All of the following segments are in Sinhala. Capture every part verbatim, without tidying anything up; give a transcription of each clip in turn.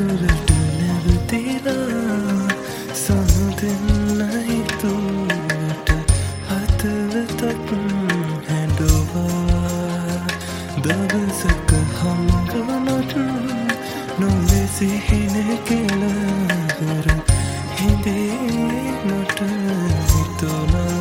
කඳුරට නැවතිලා සමුදෙන්න හිතුවට හදවතක් හැඬුවා දවසක හම්බුනොත් නොලෙසි හින කෙලවර හිඳේ නොට හිතුණා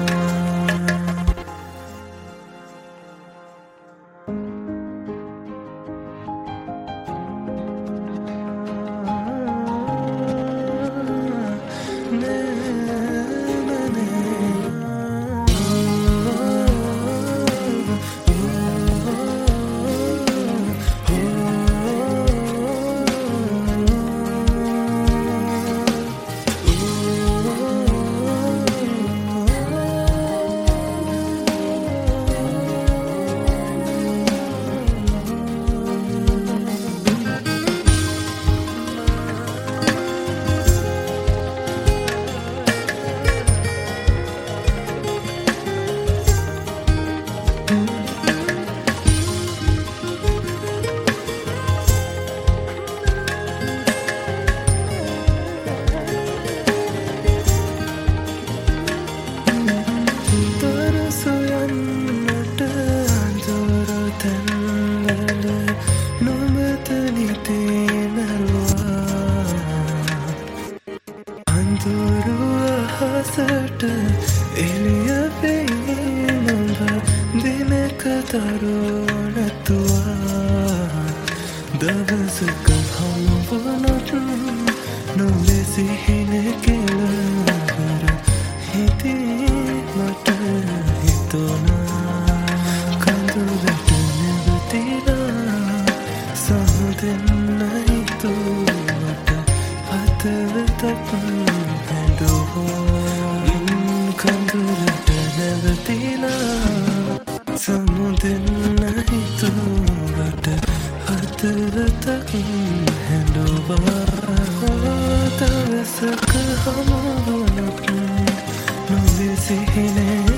අහසට එළිය පෙයි නුඹ දිනක තරුණතුවා දවසක හම්බුනොත් නොලෙසි හින කෙලවර හිතේ මට හිතුණා කඳුරට නැවතිලා සමුදෙන්න හිතුවට හදවතක් කඳුරට නැවතිලා සමුදෙන්න හිතුවට හදවතක් හැඬුවා දවසක හමුවුණොත් නොලෙසි හිනේ